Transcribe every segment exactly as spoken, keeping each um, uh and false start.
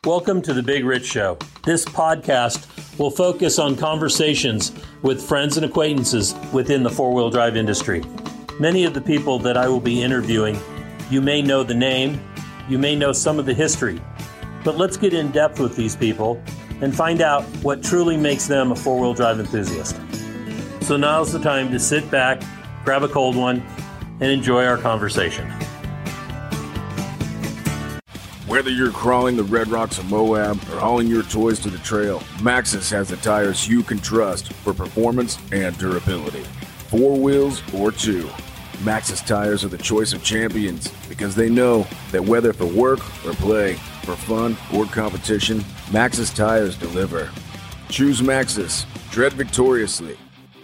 Welcome to The Big Rich Show. This podcast will focus on conversations with friends and acquaintances within the four-wheel drive industry. Many of the people that I will be interviewing, you may know the name, you may know some of the history, but let's get in depth with these people and find out what truly makes them a four-wheel drive enthusiast. So now's the time to sit back, grab a cold one, and enjoy our conversation. Whether you're crawling the Red Rocks of Moab or hauling your toys to the trail, Maxxis has the tires you can trust for performance and durability. Four wheels or two, Maxxis tires are the choice of champions because they know that whether for work or play, for fun or competition, Maxxis tires deliver. Choose Maxxis. Tread victoriously.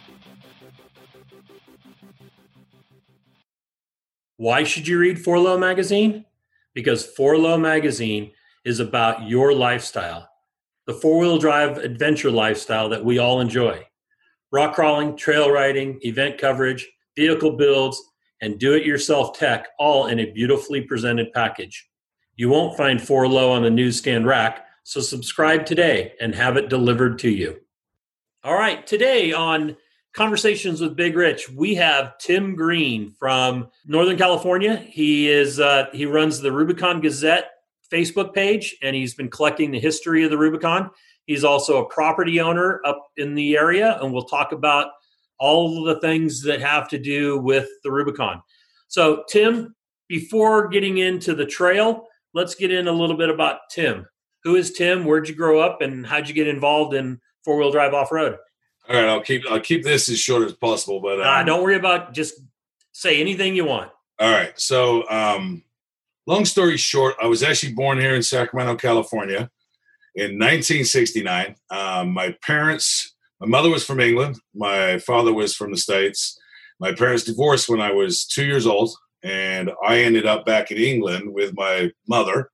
Why should you read four low Magazine? Because four low Magazine is about your lifestyle, the four-wheel drive adventure lifestyle that we all enjoy. Rock crawling, trail riding, event coverage, vehicle builds, and do-it-yourself tech, all in a beautifully presented package. You won't find four low on the newsstand rack, so subscribe today and have it delivered to you. All right, today on Conversations with Big Rich, we have Tim Green from Northern California. He is uh, he runs the Rubicon Gazette Facebook page, and he's been collecting the history of the Rubicon. He's also a property owner up in the area, and we'll talk about all of the things that have to do with the Rubicon. So, Tim, before getting into the trail, let's get in a little bit about Tim. Who is Tim? Where'd you grow up, and how'd you get involved in four-wheel drive off-road? All right, I'll keep I'll keep this as short as possible, but um, uh, don't worry about, just say anything you want. All right, so um, long story short, I was actually born here in Sacramento, California, in nineteen sixty-nine. Um, my parents, my mother was from England, my father was from the States. My parents divorced when I was two years old, and I ended up back in England with my mother,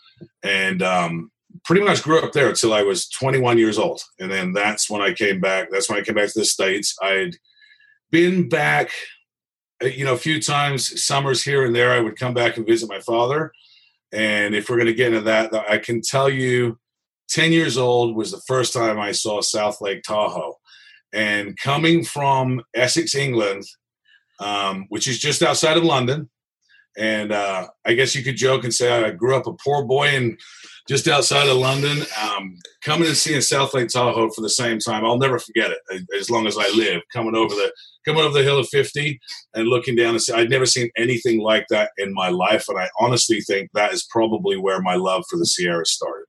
and um, pretty much grew up there until I was twenty-one years old. And then that's when I came back. That's when I came back to the States. I'd been back, you know, a few times, summers here and there. I would come back and visit my father. And if we're going to get into that, I can tell you ten years old was the first time I saw South Lake Tahoe. And coming from Essex, England, um, which is just outside of London. And uh, I guess you could joke and say I grew up a poor boy in just outside of London, um, coming and seeing South Lake Tahoe for the same time. I'll never forget it as long as I live. Coming over the coming over the hill of fifty and looking down and see, I'd never seen anything like that in my life, and I honestly think that is probably where my love for the Sierra started.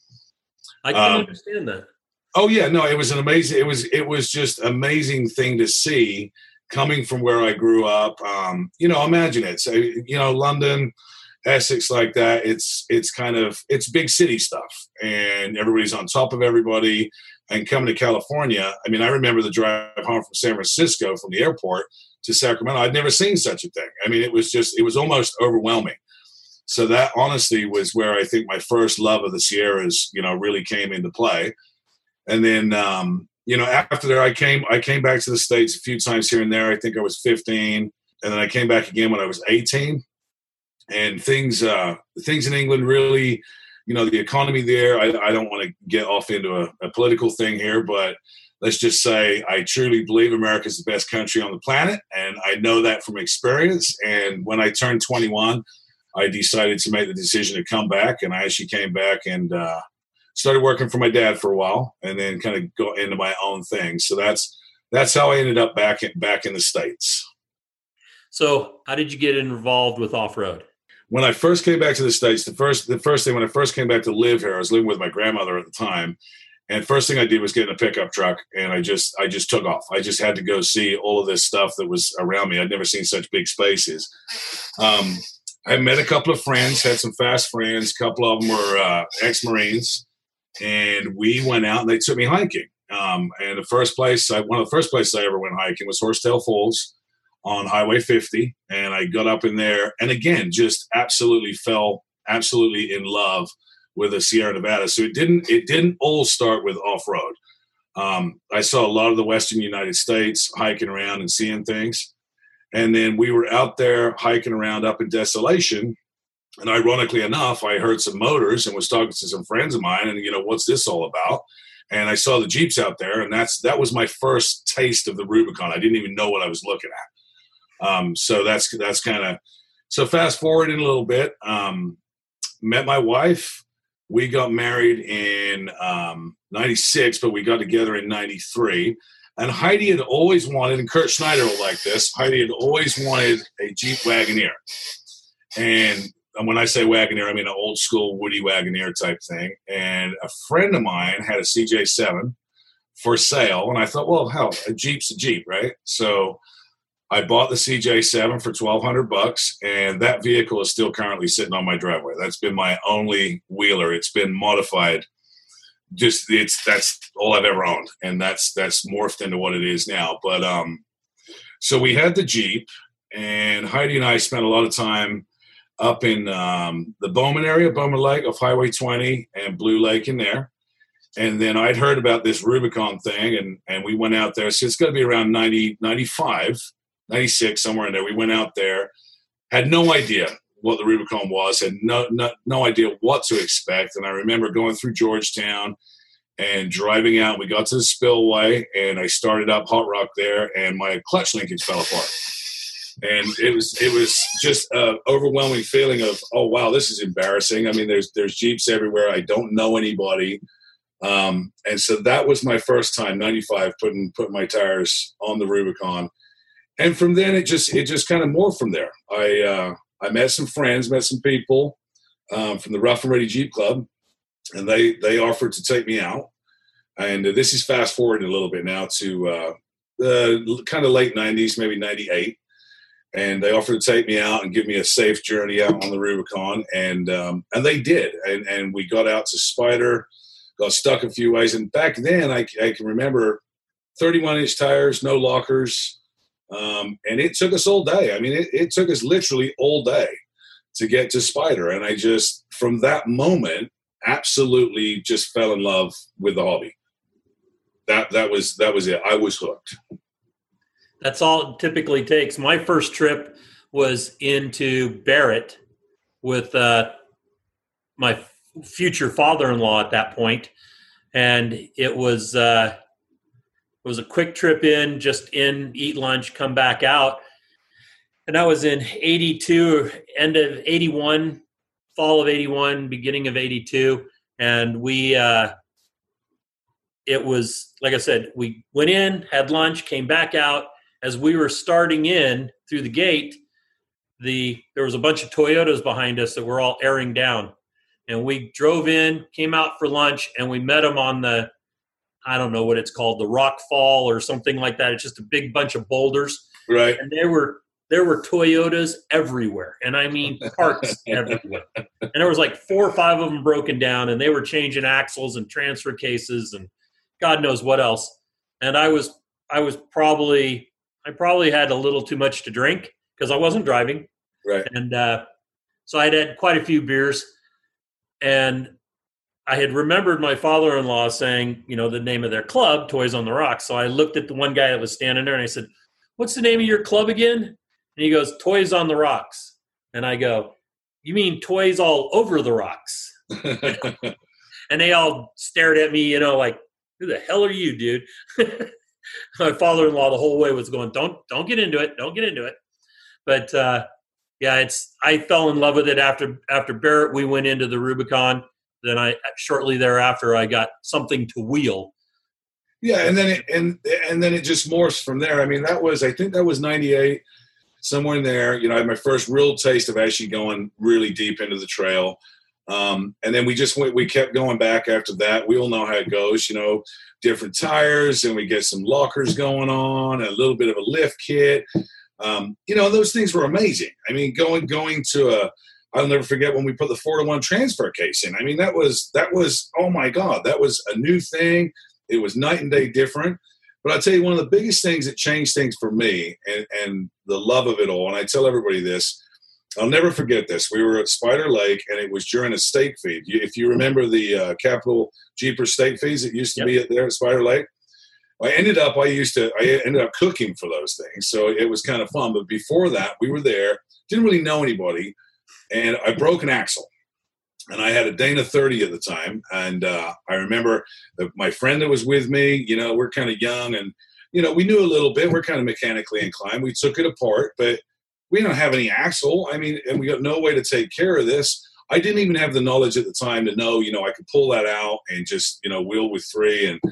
I can um, understand that. Oh yeah, no, it was an amazing. It was it was just amazing thing to see coming from where I grew up. Um, you know, imagine it. So, you know, London, Essex, like that. It's it's kind of it's big city stuff, and everybody's on top of everybody. And coming to California, I mean, I remember the drive home from San Francisco from the airport to Sacramento. I'd never seen such a thing. I mean, it was just it was almost overwhelming. So that honestly was where I think my first love of the Sierras, you know, really came into play. And then, um, you know, after there, I came I came back to the States a few times here and there. I think I was fifteen, and then I came back again when I was eighteen. And things, uh, things in England really, you know, the economy there, I, I don't want to get off into a, a political thing here, but let's just say I truly believe America is the best country on the planet. And I know that from experience. And when I turned twenty-one, I decided to make the decision to come back. And I actually came back and uh, started working for my dad for a while and then kind of go into my own thing. So that's that's how I ended up back in, back in the States. So how did you get involved with off-road? When I first came back to the States, the first the first thing when I first came back to live here, I was living with my grandmother at the time, and first thing I did was get in a pickup truck, and I just I just took off. I just had to go see all of this stuff that was around me. I'd never seen such big spaces. Um, I met a couple of friends, had some fast friends. A couple of them were uh, ex-Marines, and we went out and they took me hiking. Um, and the first place, I, one of the first places I ever went hiking was Horsetail Falls on Highway fifty, and I got up in there and again just absolutely fell absolutely in love with the Sierra Nevada. So it didn't it didn't all start with off-road. Um, I saw a lot of the Western United States hiking around and seeing things, and then we were out there hiking around up in Desolation, And ironically enough, I heard some motors and was talking to some friends of mine, and you know, what's this all about? And I saw the Jeeps out there, and that's that was my first taste of the Rubicon. I didn't even know what I was looking at. Um, so that's that's kind of so. Fast forward in a little bit. Um, met my wife. We got married in um, ninety-six, but we got together in ninety-three. And Heidi had always wanted, and Kurt Schneider will like this, Heidi had always wanted a Jeep Wagoneer. And when I say Wagoneer, I mean an old school Woody Wagoneer type thing. And a friend of mine had a C J seven for sale. And I thought, well, hell, a Jeep's a Jeep, right? So I bought the C J seven for twelve hundred bucks, and that vehicle is still currently sitting on my driveway. That's been my only wheeler. It's been modified. Just it's that's all I've ever owned, and that's that's morphed into what it is now. But um, so we had the Jeep, and Heidi and I spent a lot of time up in um, the Bowman area, Bowman Lake, of Highway twenty and Blue Lake in there. And then I'd heard about this Rubicon thing, and and we went out there. So it's got to be around ninety, ninety-five, ninety-six, somewhere in there. We went out there, had no idea what the Rubicon was, had no, no no idea what to expect. And I remember going through Georgetown and driving out. We got to the spillway, and I started up Hot Rock there, and my clutch linkage fell apart. And it was it was just an overwhelming feeling of, oh wow, this is embarrassing. I mean, there's there's Jeeps everywhere. I don't know anybody. Um, and so that was my first time, ninety-five, putting putting my tires on the Rubicon. And from then it just it just kind of morphed from there. I uh, I met some friends, met some people um, from the Rough and Ready Jeep Club, and they they offered to take me out. And uh, this is fast forwarding a little bit now to uh, the kind of late nineties, maybe ninety-eight. And they offered to take me out and give me a safe journey out on the Rubicon, and um, and they did. And and we got out to Spider, got stuck a few ways. And back then, I, I can remember thirty-one inch tires, no lockers. Um, and it took us all day. I mean, it, it took us literally all day to get to Spider. And I just, from that moment, absolutely just fell in love with the hobby. That that was that was it. I was hooked. That's all it typically takes. My first trip was into Barrett with uh, my future father-in-law at that point, and it was uh, it was a quick trip in, just in, eat lunch, come back out. And that was in eighty-two, end of eighty-one, fall of eighty-one, beginning of eighty-two. And we, uh, it was, like I said, we went in, had lunch, came back out. As we were starting in through the gate, the there was a bunch of Toyotas behind us that were all airing down. And we drove in, came out for lunch, and we met them on the, I don't know what it's called, the Rock Fall or something like that. It's just a big bunch of boulders. Right. And there were there were Toyotas everywhere. And I mean parts everywhere. And there was like four or five of them broken down, and they were changing axles and transfer cases and God knows what else. And I was I was probably I probably had a little too much to drink because I wasn't driving. Right. And uh, so I'd had quite a few beers. And I had remembered my father-in-law saying, you know, the name of their club, Toys on the Rocks. So I looked at the one guy that was standing there and I said, what's the name of your club again? And he goes, Toys on the Rocks. And I go, you mean toys all over the rocks? And they all stared at me, you know, like, who the hell are you, dude? My father-in-law the whole way was going, don't don't get into it. Don't get into it. But, uh, yeah, it's. I fell in love with it after after Barrett. We went into the Rubicon. Then I shortly thereafter I got something to wheel. Yeah, and then it, and and then it just morphs from there. I mean, that was I think that was ninety-eight, somewhere in there. You know, I had my first real taste of actually going really deep into the trail. Um, and then we just went. We kept going back after that. We all know how it goes. You know, different tires, and we get some lockers going on, a little bit of a lift kit. Um, you know, those things were amazing. I mean, going going to a, I'll never forget when we put the four to one transfer case in. I mean, that was that was oh my God, that was a new thing. It was night and day different. But I'll tell you, one of the biggest things that changed things for me and, and the love of it all, and I tell everybody this, I'll never forget this. We were at Spider Lake, and it was during a steak feed. If you remember the uh, Capital Jeepers steak feeds that used to yep. be at there at Spider Lake, I ended up, I used to, I ended up cooking for those things. So it was kind of fun. But before that, we were there, didn't really know anybody. and I broke an axle. And I had a Dana thirty at the time. And uh, I remember that my friend that was with me, you know, we're kind of young and, you know, we knew a little bit. We're kind of mechanically inclined. We took it apart, but we don't have any axle. I mean, and we got no way to take care of this. I didn't even have the knowledge at the time to know, you know, I could pull that out and just, you know, wheel with three. And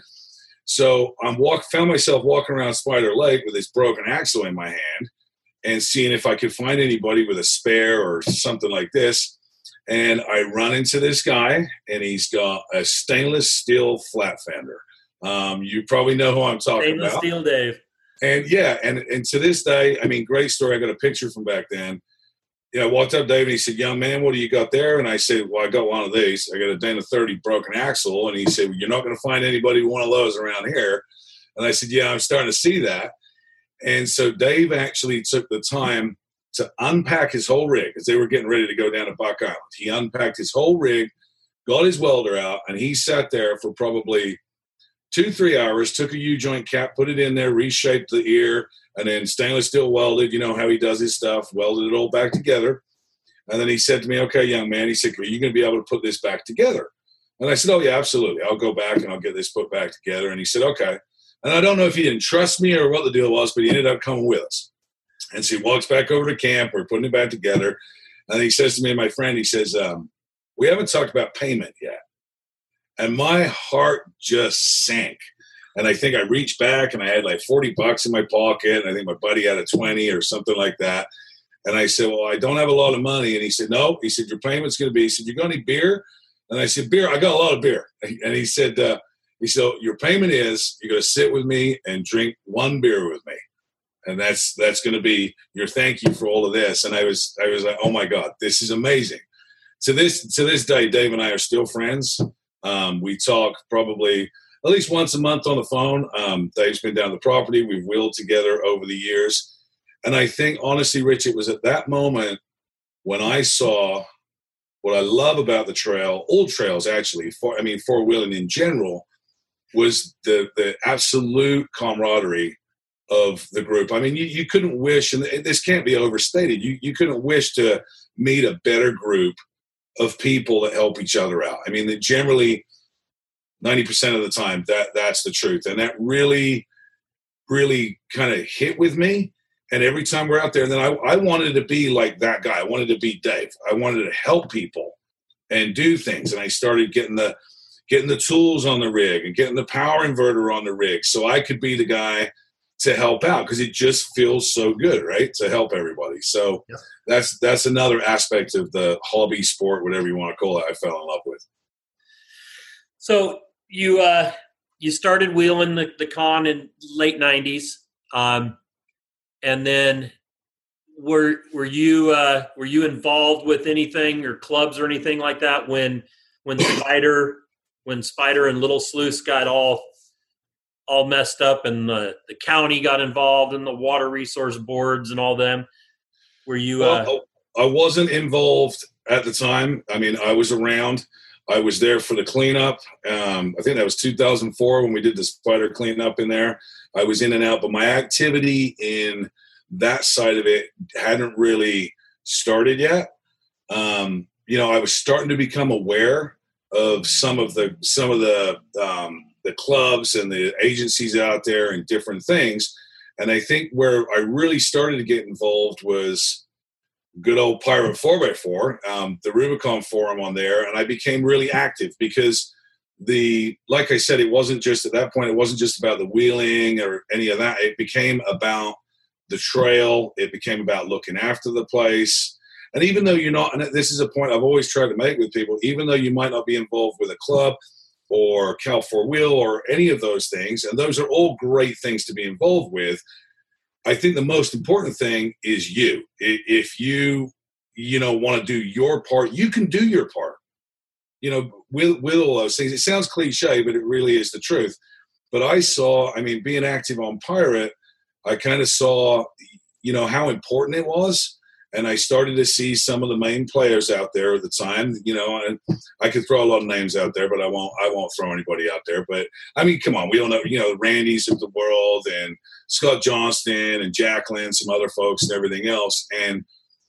so I'm walk, found myself walking around Spider Lake with this broken axle in my hand and seeing if I could find anybody with a spare or something like this. And I run into this guy, and he's got a stainless steel flat fender. Um, you probably know who I'm talking stainless about. Stainless steel Dave. And, yeah, and, and to this day, I mean, great story. I got a picture from back then. Yeah, I walked up to Dave, and he said, young man, what do you got there? And I said, well, I got one of these. I got a Dana thirty broken axle. And he said, well, you're not going to find anybody with one of those around here. And I said, yeah, I'm starting to see that. And so Dave actually took the time to unpack his whole rig because they were getting ready to go down to Buck Island. He unpacked his whole rig, got his welder out, and he sat there for probably two, three hours, took a U-joint cap, put it in there, reshaped the ear, and then stainless steel welded, you know how he does his stuff, welded it all back together. And then he said to me, okay, young man, he said, are you going to be able to put this back together? And I said, oh, yeah, absolutely. I'll go back and I'll get this put back together. And he said, okay. And I don't know if he didn't trust me or what the deal was, but he ended up coming with us. And so he walks back over to camp. We're putting it back together. And he says to me and my friend, he says, um, we haven't talked about payment yet. And my heart just sank. And I think I reached back and I had like forty bucks in my pocket. And I think my buddy had a twenty or something like that. And I said, well, I don't have a lot of money. And he said, no. He said, your payment's going to be, he said, you got any beer? And I said, beer, I got a lot of beer. And he said, uh, he said, your payment is you're going to sit with me and drink one beer with me. And that's that's going to be your thank you for all of this. And I was I was like, oh my God, this is amazing. To this to this day, Dave and I are still friends. Um, we talk probably at least once a month on the phone. Um, Dave's been down the property. We've wheeled together over the years. And I think, honestly, Rich, it was at that moment when I saw what I love about the trail, all trails actually, for, I mean, four-wheeling in general, was the the absolute camaraderie of the group. I mean, you, you couldn't wish, and this can't be overstated, you, you couldn't wish to meet a better group of people that help each other out. I mean, that generally ninety percent of the time, that that's the truth. And that really, really kind of hit with me. And every time we're out there, and then I, I wanted to be like that guy. I wanted to be Dave. I wanted to help people and do things. And I started getting the getting the tools on the rig and getting the power inverter on the rig so I could be the guy to help out, because it just feels so good, right, to help everybody. So yeah. that's that's another aspect of the hobby sport, whatever you want to call it, I fell in love with. So you uh, you started wheeling the, the con in late nineties, um, and then were were you uh, were you involved with anything or clubs or anything like that when when Spider when Spider and Little Sluice got all all messed up and the, the county got involved and the water resource boards and all them? Were you? Well, uh, I wasn't involved at the time. I mean, I was around. I was there for the cleanup. Um, I think that was two thousand four when we did the Spider cleanup in there. I was in and out, but my activity in that side of it hadn't really started yet. Um, you know, I was starting to become aware of some of the some of the um, the clubs and the agencies out there and different things. And I think where I really started to get involved was good old Pirate four by four, um, the Rubicon forum on there. And I became really active because the, like I said, it wasn't just at that point, it wasn't just about the wheeling or any of that. It became about the trail. It became about looking after the place. And even though you're not, and this is a point I've always tried to make with people, even though you might not be involved with a club or Cal four Wheel or any of those things, and those are all great things to be involved with, I think the most important thing is you. If you, you know, want to do your part, you can do your part. You know, with, with all those things, it sounds cliche, but it really is the truth. But I saw, I mean, being active on Pirate, I kind of saw, you know, how important it was. And I started to see some of the main players out there at the time, you know, and I could throw a lot of names out there, but I won't, I won't throw anybody out there. But I mean, come on, we don't know, you know, Randy's of the world and Scott Johnston and Jacqueline, some other folks and everything else. And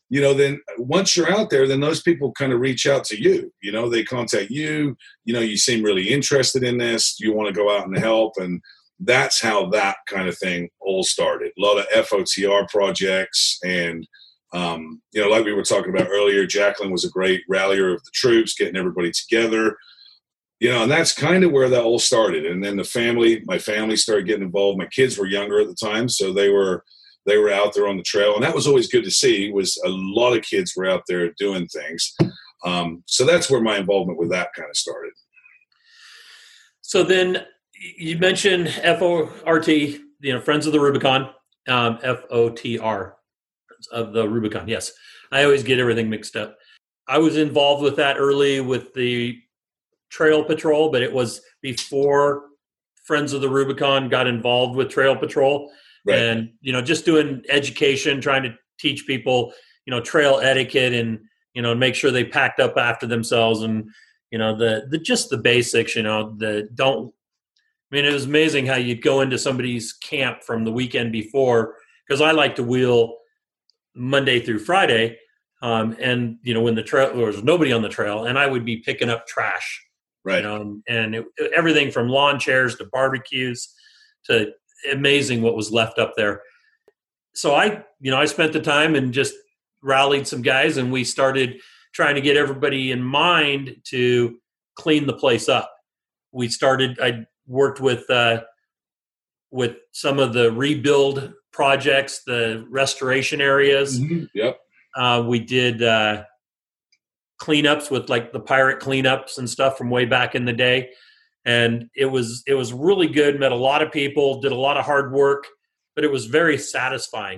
you know, then once you're out there, then those people kind of reach out to you. You know, they contact you. You know, you seem really interested in this. You want to go out and help, and that's how that kind of thing all started. A lot of F O T R projects, and um, you know, like we were talking about earlier, Jacqueline was a great rallier of the troops, getting everybody together. You know, and that's kind of where that all started. And then the family, my family started getting involved. My kids were younger at the time, so they were they were out there on the trail, and that was always good to see. Was a lot of kids were out there doing things. Um, so that's where my involvement with that kind of started. So then you mentioned F O R T, you know, Friends of the Rubicon, um, F O T R, of the Rubicon. Yes, I always get everything mixed up. I was involved with that early with the Trail Patrol, but it was before Friends of the Rubicon got involved with Trail Patrol. Right. And, you know, just doing education, trying to teach people, you know, trail etiquette, and, you know, make sure they packed up after themselves, and, you know, the, the just the basics, you know, the don't, I mean, it was amazing how you'd go into somebody's camp from the weekend before, because I like to wheel Monday through Friday. Um, and, you know, when the trail, there was nobody on the trail, and I would be picking up trash. Right. You know, and it, everything from lawn chairs to barbecues to amazing what was left up there. So I, you know, I spent the time and just rallied some guys, and we started trying to get everybody in mind to clean the place up. We started, I worked with, uh, with some of the rebuild projects, the restoration areas. Mm-hmm. Yep. Uh, we did, uh, cleanups with like the pirate cleanups and stuff from way back in the day. And it was, it was really good. Met a lot of people, did a lot of hard work, but it was very satisfying.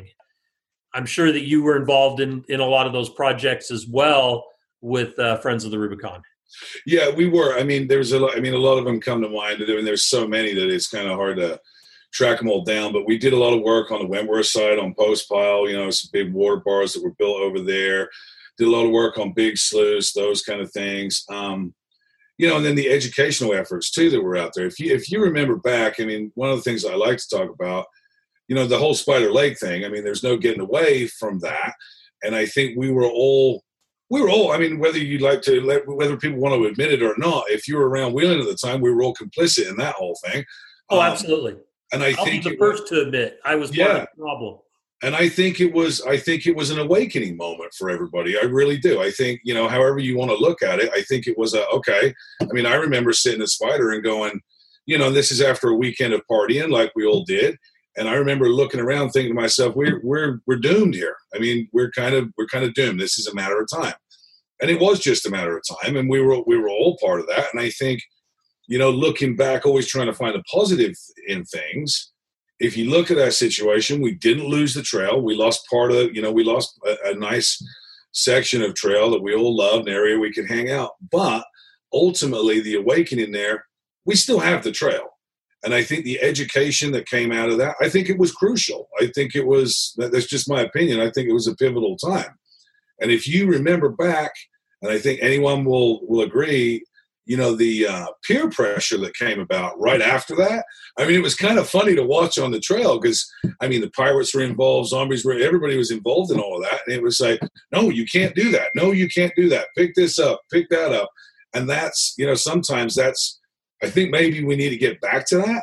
I'm sure that you were involved in, in a lot of those projects as well with uh, Friends of the Rubicon. Yeah, we were. I mean, there's a lot, I mean, a lot of them come to mind. I mean, there's so many that it's kind of hard to track them all down, but we did a lot of work on the Wentworth side on Post Pile, you know, some big water bars that were built over there. Did a lot of work on Big Sluice, those kind of things. Um, you know, and then the educational efforts too that were out there. If you if you remember back, I mean, one of the things I like to talk about, you know, the whole Spider Lake thing. I mean, there's no getting away from that. And I think we were all, we were all, I mean, whether you like to, let, whether people want to admit it or not, if you were around wheeling at the time, we were all complicit in that whole thing. Oh, absolutely. Um, and I I'll think be the first was, to admit I was part yeah. of the problem. And I think it was, I think it was an awakening moment for everybody. I really do. I think, you know, however you want to look at it, I think it was a, okay. I mean, I remember sitting at Spider and going, you know, this is after a weekend of partying like we all did. And I remember looking around thinking to myself, we're, we're, we're doomed here. I mean, we're kind of, we're kind of doomed. This is a matter of time. And it was just a matter of time. And we were, we were all part of that. And I think, you know, looking back, always trying to find a positive in things. If you look at that situation, we didn't lose the trail. We lost part of, you know, we lost a, a nice section of trail that we all loved, an area we could hang out. But ultimately, the awakening there, we still have the trail. And I think the education that came out of that, I think it was crucial. I think it was, that's just my opinion, I think it was a pivotal time. And if you remember back, and I think anyone will, will agree, you know, the uh, peer pressure that came about right after that. I mean, it was kind of funny to watch on the trail because, I mean, the pirates were involved, zombies were, everybody was involved in all of that. And it was like, no, you can't do that. No, you can't do that. Pick this up, pick that up. And that's, you know, sometimes that's, I think maybe we need to get back to that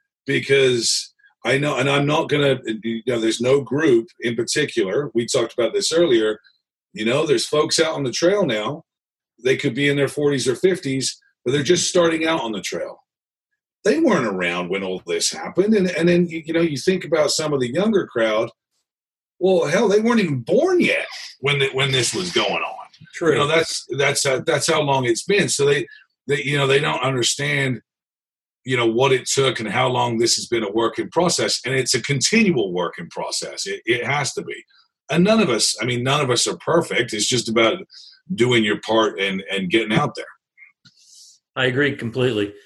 because I know, and I'm not going to, you know, there's no group in particular. We talked about this earlier. You know, there's folks out on the trail now. They could be in their forties or fifties, but they're just starting out on the trail. They weren't around when all this happened. And, and then, you know, you think about some of the younger crowd. Well, hell, they weren't even born yet when the, when this was going on. True. You know, that's that's uh, that's how long it's been. So they, they, you know, they don't understand, you know, what it took and how long this has been a work in process. And it's a continual work in process. It, it has to be. And none of us, I mean, none of us are perfect. It's just about doing your part and, and getting out there. I agree completely.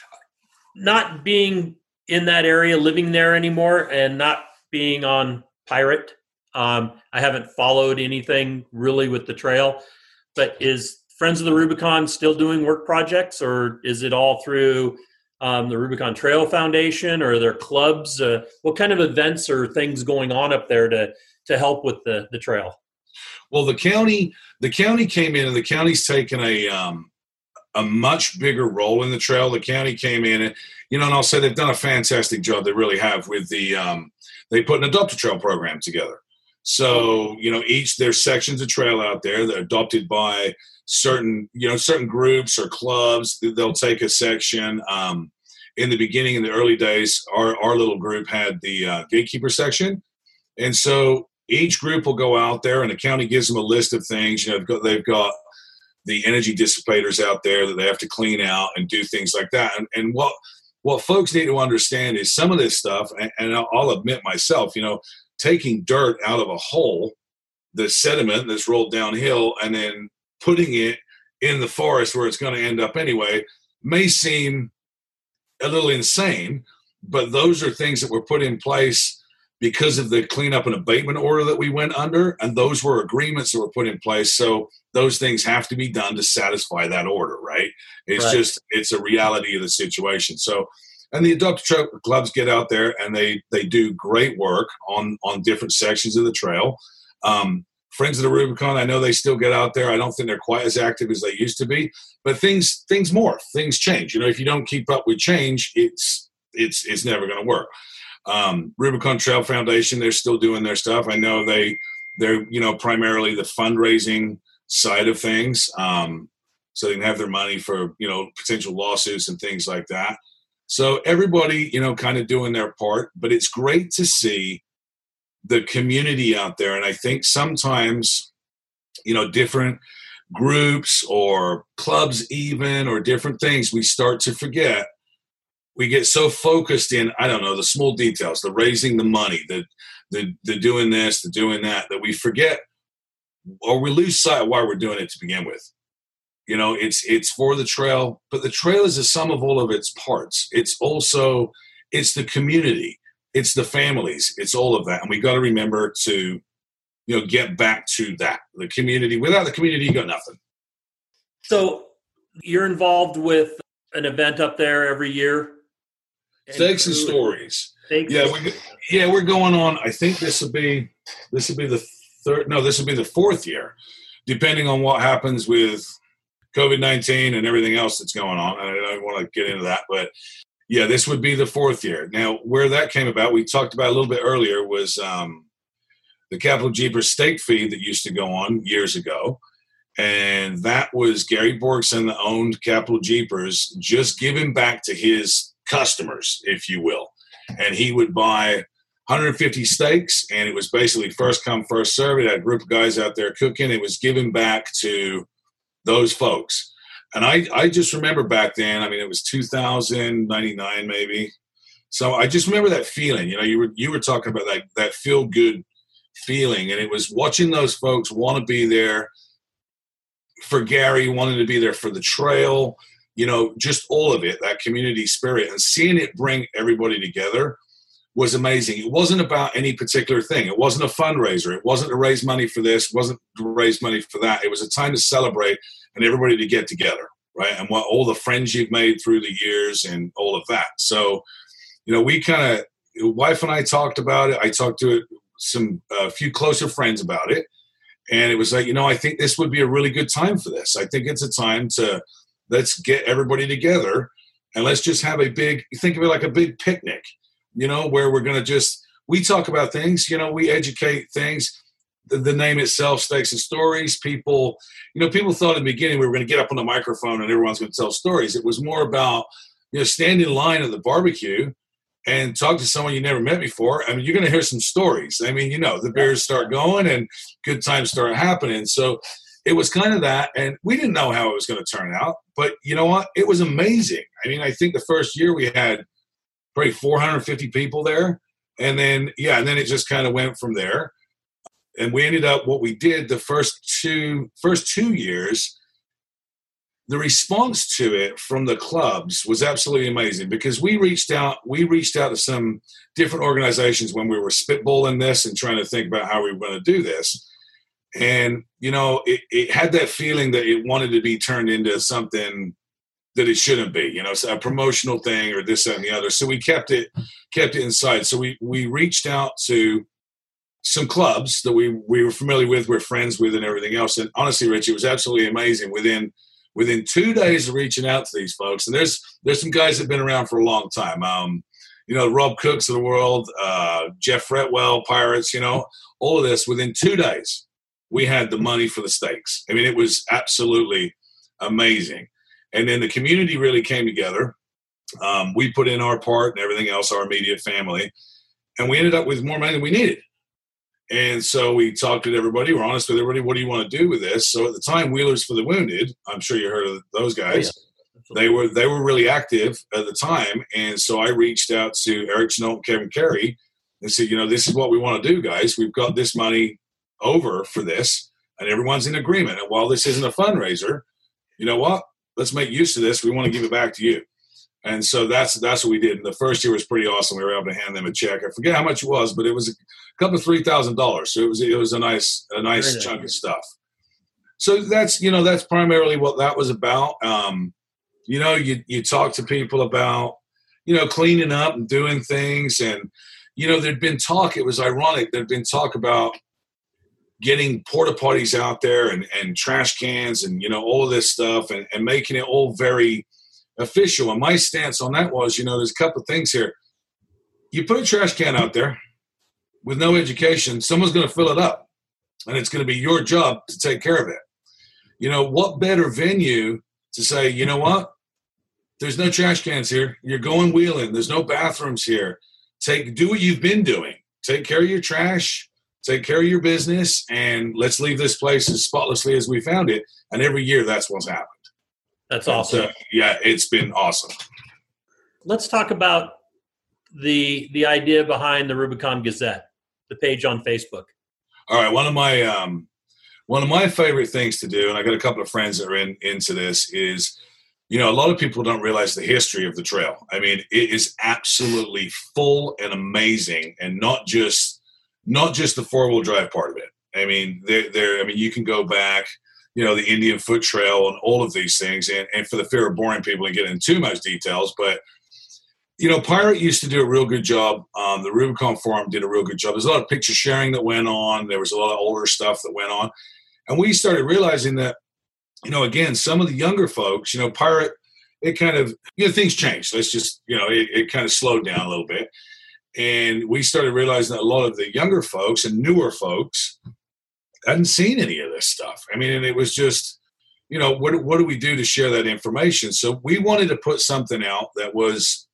Not being in that area, living there anymore, and not being on Pirate, um, I haven't followed anything really with the trail. But is Friends of the Rubicon still doing work projects, or is it all through um, the Rubicon Trail Foundation or their clubs? Uh, what kind of events or things going on up there to to help with the, the trail? Well, the county, the county came in, and the county's taken a um, a much bigger role in the trail. The county came in, and you know, and I'll say they've done a fantastic job. They really have with the. Um, they put an adopt a trail program together. So you know, each there's sections of trail out there that are adopted by certain you know certain groups or clubs. They'll take a section. Um, in the beginning, in the early days, our our little group had the uh, gatekeeper section, and so. Each group will go out there, and the county gives them a list of things. You know, they've got, they've got the energy dissipators out there that they have to clean out and do things like that. And, and what what folks need to understand is some of this stuff, and, and I'll, I'll admit myself, you know, taking dirt out of a hole, the sediment that's rolled downhill, and then putting it in the forest where it's going to end up anyway, may seem a little insane, but those are things that were put in place because of the cleanup and abatement order that we went under, and those were agreements that were put in place. So those things have to be done to satisfy that order, right? It's right. just, it's a reality of the situation. So, and the Adopt a Trail clubs get out there, and they they do great work on on different sections of the trail. Um, Friends of the Rubicon, I know they still get out there. I don't think they're quite as active as they used to be, but things things morph, things change. You know, if you don't keep up with change, it's it's it's never going to work. Um, Rubicon Trail Foundation, they're still doing their stuff. I know they, they're, you know, primarily the fundraising side of things. Um, so they can have their money for, you know, potential lawsuits and things like that. So everybody, you know, kind of doing their part, but it's great to see the community out there. And I think sometimes, you know, different groups or clubs even, or different things, we start to forget. We get so focused in, I don't know, the small details, the raising the money, the, the, the doing this, the doing that, that we forget, or we lose sight of why we're doing it to begin with. You know, it's it's for the trail, but the trail is a sum of all of its parts. It's also, it's the community, it's the families, it's all of that. And we got to remember to, you know, get back to that. The community, without the community, you got nothing. So you're involved with an event up there every year? Stakes and Stories. Stakes yeah, we, yeah, we're going on. I think this will be this will be the third. No, this will be the fourth year, depending on what happens with COVID nineteen and everything else that's going on. I don't want to get into that, but yeah, this would be the fourth year. Now, where that came about, we talked about a little bit earlier, was um, the Capital Jeepers stake feed that used to go on years ago. And that was Gary Borgson that owned Capital Jeepers, just giving back to his customers, if you will. And he would buy one hundred fifty steaks, and it was basically first come, first serve. It had a group of guys out there cooking. It was given back to those folks. And I, I just remember back then, I mean, it was two thousand, ninety-nine maybe. So I just remember that feeling. You know, you were you were talking about that, that feel-good feeling, and it was watching those folks want to be there for Gary, wanting to be there for the trail, you know, just all of it, that community spirit, and seeing it bring everybody together was amazing. It wasn't about any particular thing. It wasn't a fundraiser. It wasn't to raise money for this, wasn't to raise money for that. It was a time to celebrate and everybody to get together, right? And what all the friends you've made through the years and all of that. So, you know, we kind of, wife and I talked about it. I talked to some, a few closer friends about it. And it was like, you know, I think this would be a really good time for this. I think it's a time to, let's get everybody together and let's just have a big, think of it like a big picnic, you know, where we're going to just, we talk about things, you know, we educate things. The, the name itself, Stakes and Stories, people, you know, people thought in the beginning we were going to get up on the microphone and everyone's going to tell stories. It was more about, you know, stand in line at the barbecue and talk to someone you never met before. I mean, you're going to hear some stories. I mean, you know, the beers start going and good times start happening. So it was kind of that. And we didn't know how it was going to turn out. But you know what? It was amazing. I mean, I think the first year we had probably four hundred fifty people there. And then, yeah, and then it just kind of went from there. And we ended up, what we did the first two first two years, the response to it from the clubs was absolutely amazing, because we reached out, we reached out to some different organizations when we were spitballing this and trying to think about how we were going to do this. And, you know, it, it had that feeling that it wanted to be turned into something that it shouldn't be, you know, a promotional thing or this, that, and the other. So we kept it, kept it inside. So we, we reached out to some clubs that we, we were familiar with, we're friends with and everything else. And honestly, Rich, it was absolutely amazing. Within within two days of reaching out to these folks, and there's there's some guys that have been around for a long time. Um, you know, Rob Cooks of the world, uh, Jeff Fretwell, Pirates, you know, all of this. Within two days, we had the money for the stakes. I mean, it was absolutely amazing. And then the community really came together. Um, we put in our part and everything else, our immediate family, and we ended up with more money than we needed. And so we talked to everybody. We're honest with everybody. What do you want to do with this? So at the time, Wheelers for the Wounded, I'm sure you heard of those guys. Oh, yeah. They were they were really active at the time. And so I reached out to Eric Chenault and Kevin Carey and said, you know, this is what we want to do, guys. We've got this money over for this, and everyone's in agreement. And while this isn't a fundraiser, you know what? Let's make use of this. We want to give it back to you. And so that's that's what we did. And the first year was pretty awesome. We were able to hand them a check. I forget how much it was, but it was a couple of three thousand dollars. So it was it was a nice a nice Very chunk nice. of stuff. So that's you know that's primarily what that was about. Um, you know, you you talk to people about you know cleaning up and doing things, and you know there'd been talk. It was ironic. There'd been talk about getting porta potties out there and and trash cans and you know all of this stuff and, and making it all very official. And my stance on that was, you know, there's a couple of things here. You put a trash can out there with no education, someone's going to fill it up, and it's going to be your job to take care of it. You know, what better venue to say, you know what? There's no trash cans here. You're going wheeling. There's no bathrooms here. Take do what you've been doing. Take care of your trash. Take care of your business, and let's leave this place as spotlessly as we found it. And every year, that's what's happened. That's awesome. So, yeah, it's been awesome. Let's talk about the the idea behind the Rubicon Gazette, the page on Facebook. All right, one of my um, one of my favorite things to do, and I got a couple of friends that are in into this, is you know a lot of people don't realize the history of the trail. I mean, it is absolutely full and amazing, and not just not just the four wheel drive part of it. I mean, there there. I mean, you can go back. You know, the Indian Foot Trail and all of these things. And, and for the fear of boring people and getting into too much details, but, you know, Pirate used to do a real good job. Um, the Rubicon Forum did a real good job. There's a lot of picture sharing that went on. There was a lot of older stuff that went on. And we started realizing that, you know, again, some of the younger folks, you know, Pirate, it kind of, you know, things changed. Let's just, you know, it, it kind of slowed down a little bit. And we started realizing that a lot of the younger folks and newer folks hadn't seen any of this stuff. I mean, and it was just, you know, what what do we do to share that information? So we wanted to put something out that was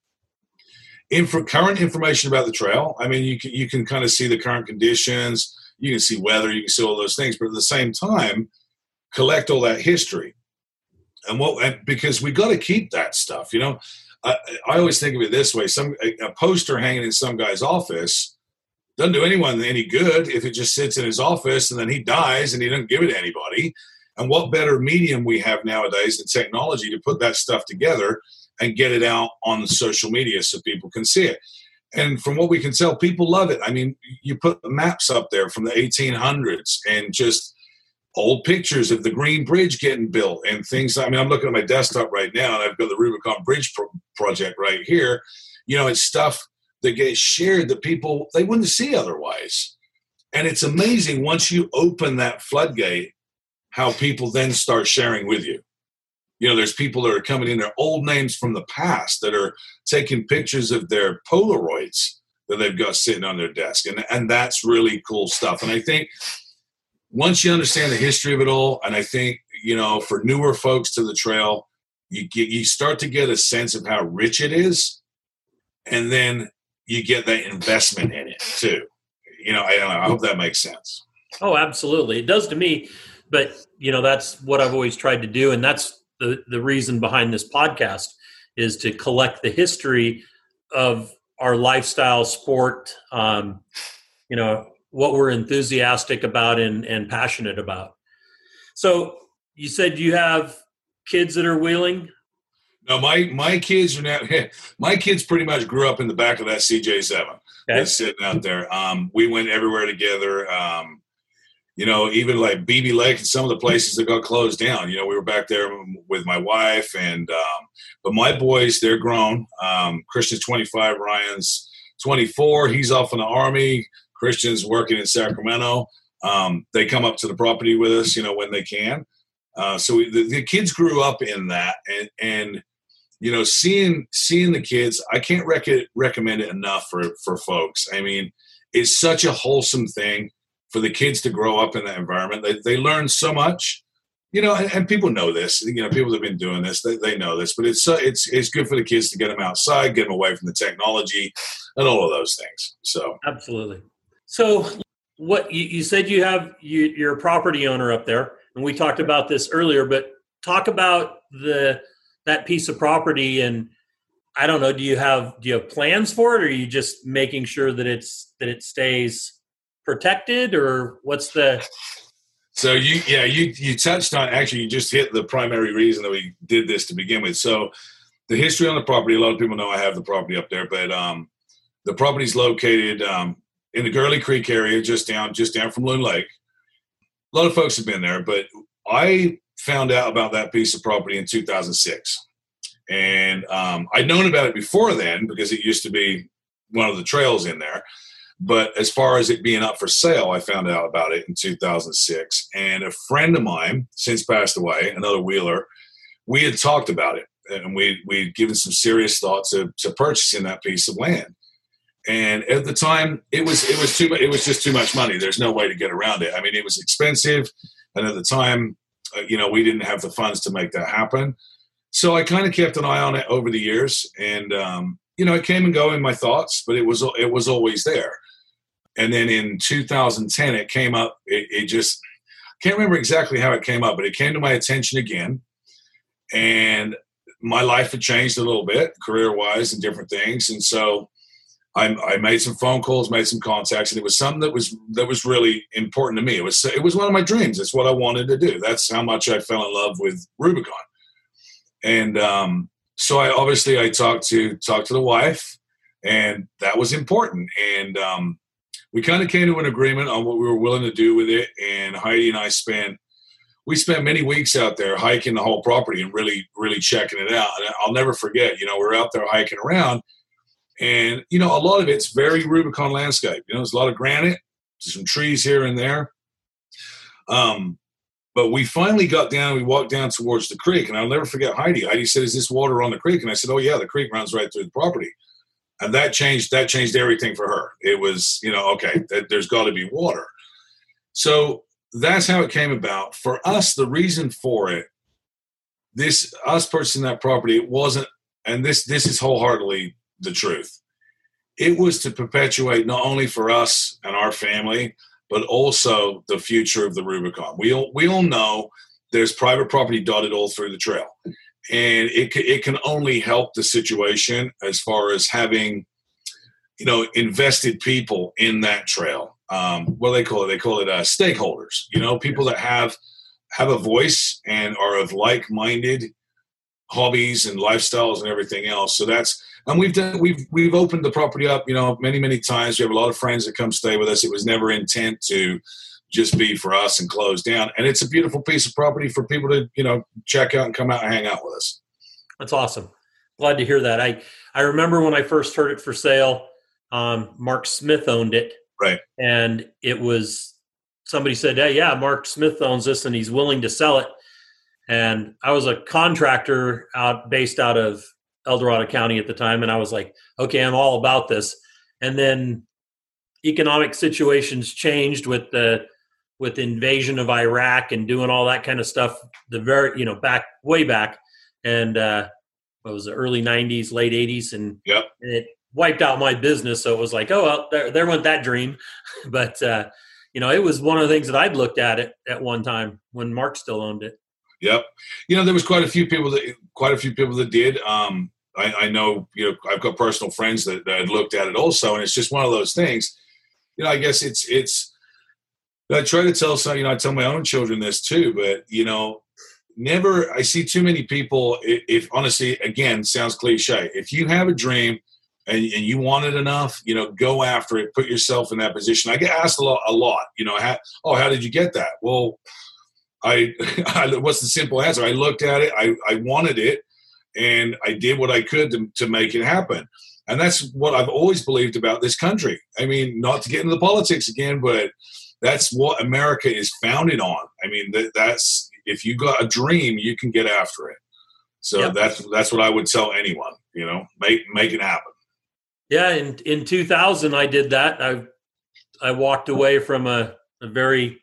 info, current information about the trail. I mean, you can, you can kind of see the current conditions, you can see weather, you can see all those things, but at the same time, collect all that history. And what, and because we got to keep that stuff, you know. I, I always think of it this way: some a, a poster hanging in some guy's office doesn't do anyone any good if it just sits in his office and then he dies and he doesn't give it to anybody. And what better medium we have nowadays than technology to put that stuff together and get it out on social media so people can see it. And from what we can tell, people love it. I mean, you put the maps up there from the eighteen hundreds and just old pictures of the Green Bridge getting built and things. I mean, I'm looking at my desktop right now and I've got the Rubicon Bridge pro- project right here. You know, it's stuff that gets shared that people, they wouldn't see otherwise. And it's amazing once you open that floodgate, how people then start sharing with you. You know, there's people that are coming in, their old names from the past that are taking pictures of their Polaroids that they've got sitting on their desk. And, and that's really cool stuff. And I think once you understand the history of it all, and I think, you know, for newer folks to the trail, you get, you start to get a sense of how rich it is. And then you get that investment in it too. You know, I, I hope that makes sense. Oh, absolutely. It does to me. But, you know, that's what I've always tried to do. And that's the, the reason behind this podcast is to collect the history of our lifestyle, sport, um, you know, what we're enthusiastic about and, and passionate about. So you said you have kids that are wheeling? No, my my kids are now. My kids pretty much grew up in the back of that C J seven okay. that's sitting out there. Um, we went everywhere together. Um, you know, even like B B Lake and some of the places that got closed down. You know, we were back there with my wife, and um, but my boys, they're grown. Um, Christian's twenty-five, Ryan's twenty-four. He's off in the Army. Christians working in Sacramento. Um, they come up to the property with us, you know, when they can. Uh, so we, the, the kids grew up in that, and, and you know, seeing seeing the kids, I can't rec- recommend it enough for, for folks. I mean, it's such a wholesome thing for the kids to grow up in that environment. They, they learn so much, you know, and, and people know this. You know, people that have been doing this, they, they know this. But it's so it's it's good for the kids to get them outside, get them away from the technology, and all of those things. So absolutely. So, what you, you said you have you, you're a property owner up there, and we talked about this earlier. But talk about the that piece of property, and I don't know. Do you have do you have plans for it, or are you just making sure that it's that it stays protected, or what's the? So you, yeah, you you touched on, actually, you just hit the primary reason that we did this to begin with. So the history on the property, a lot of people know I have the property up there, but um, the property's located um, in the Gurley Creek area, just down just down from Loon Lake. A lot of folks have been there, but I found out about that piece of property in two thousand six. And um, I'd known about it before then because it used to be one of the trails in there. But as far as it being up for sale, I found out about it in two thousand six. And a friend of mine, since passed away, another wheeler, we had talked about it. And we, we'd given some serious thought to, to purchasing that piece of land. And at the time, it was it was too much. It was just too much money. There's no way to get around it. I mean, it was expensive. And at the time, uh, you know, we didn't have the funds to make that happen. So I kind of kept an eye on it over the years. And, um, you know, it came and go in my thoughts, but it was it was always there. And then in two thousand ten, it came up. It, it just can't remember exactly how it came up, but it came to my attention again. And my life had changed a little bit, career-wise and different things. And so I, I made some phone calls, made some contacts, and it was something that was that was really important to me. It was it was one of my dreams. It's what I wanted to do. That's how much I fell in love with Rubicon. And um, so I obviously I talked to talked to the wife, and that was important. And um, we kind of came to an agreement on what we were willing to do with it. And Heidi and I spent, we spent many weeks out there hiking the whole property and really, really checking it out. And I'll never forget, you know, we're out there hiking around, and, you know, a lot of it's very Rubicon landscape. You know, there's a lot of granite, some trees here and there. Um, but we finally got down, we walked down towards the creek, and I'll never forget Heidi. Heidi said, "Is this water on the creek?" And I said, "Oh yeah, the creek runs right through the property." And that changed, that changed everything for her. It was, you know, okay, th- there's got to be water. So that's how it came about. For us, the reason for it, this, us purchasing that property, it wasn't, and this, this is wholeheartedly the truth. It was to perpetuate not only for us and our family, but also the future of the Rubicon. We all, we all know there's private property dotted all through the trail. And it it can only help the situation as far as having, you know, invested people in that trail. Um, what do they call it? They call it uh, stakeholders. You know, people that have have a voice and are of like-minded hobbies and lifestyles and everything else. So that's, and we've done we've we've opened the property up, you know, many many times. We have a lot of friends that come stay with us. It was never intent to just be for us and close down. And it's a beautiful piece of property for people to, you know, check out and come out and hang out with us. That's awesome. Glad to hear that. I, I remember when I first heard it for sale, um, Mark Smith owned it. Right. And it was, somebody said, "Hey, yeah, Mark Smith owns this and he's willing to sell it." And I was a contractor out based out of El Dorado County at the time. And I was like, okay, I'm all about this. And then economic situations changed with the, with the invasion of Iraq and doing all that kind of stuff, the very, you know, back, way back. And uh, what was the early nineties, late eighties. And yep. it wiped out my business. So it was like, oh, well, there, there went that dream. But, uh, you know, it was one of the things that I'd looked at it at one time when Mark still owned it. Yep. You know, there was quite a few people that, quite a few people that did. Um, I, I know, you know, I've got personal friends that, that had looked at it also. And it's just one of those things, you know, I guess it's, it's, I try to tell some, you know, I tell my own children this too, but, you know, never, I see too many people, if, if honestly, again, sounds cliche, if you have a dream and, and you want it enough, you know, go after it, put yourself in that position. I get asked a lot, a lot, you know, how, oh, how did you get that? Well, I, I, what's the simple answer? I looked at it. I, I wanted it. and I did what I could to, to make it happen. And that's what I've always believed about this country. I mean, not to get into the politics again, but that's what America is founded on. I mean, that, that's if you got a dream, you can get after it. So yep. that's that's what I would tell anyone. You know, make make it happen. Yeah, in in two thousand, I did that. I I walked away from a, a very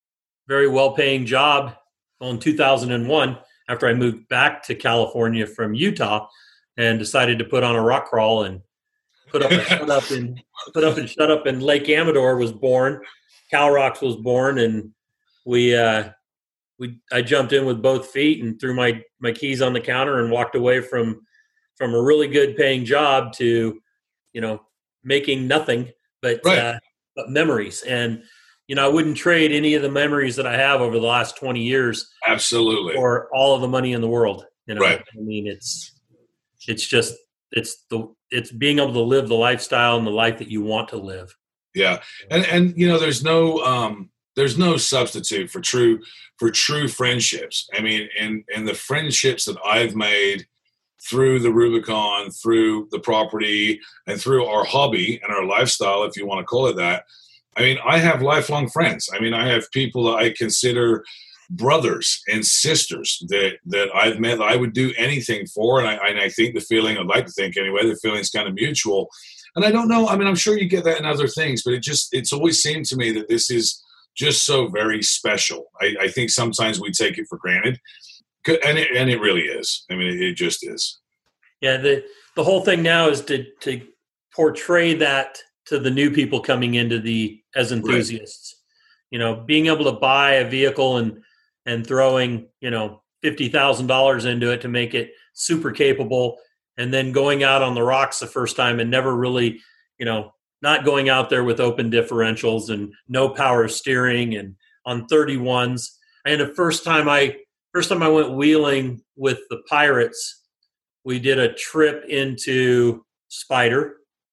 very well paying job. Well, in two thousand one, after I moved back to California from Utah, and decided to put on a rock crawl and put up and shut up and put up and shut up. And Lake Amador was born. Cal Rocks was born, and we uh, we I jumped in with both feet and threw my my keys on the counter and walked away from from a really good paying job to, you know, making nothing but right. uh, but memories. And you know, I wouldn't trade any of the memories that I have over the last twenty years absolutely for all of the money in the world. You know, right. I mean, it's it's just it's the it's being able to live the lifestyle and the life that you want to live. Yeah. And, and, you know, there's no, um, there's no substitute for true, for true friendships. I mean, and, and the friendships that I've made through the Rubicon, through the property, and through our hobby and our lifestyle, if you want to call it that. I mean, I have lifelong friends. I mean, I have people that I consider brothers and sisters that, that I've met that I would do anything for. And I, and I think the feeling, I'd like to think anyway, the feeling's kind of mutual. And I don't know, I mean, I'm sure you get that in other things, but it just, it's always seemed to me that this is just so very special. I, I think sometimes we take it for granted, and it, and it really is. I mean, it, it just is. Yeah, the the whole thing now is to to portray that to the new people coming into the as enthusiasts. Right. You know, being able to buy a vehicle and and throwing, you know, fifty thousand dollars into it to make it super capable, and then going out on the rocks the first time and never really, you know, not going out there with open differentials and no power steering and on thirty-ones. And the first time I first time I went wheeling with the Pirates, we did a trip into Spider,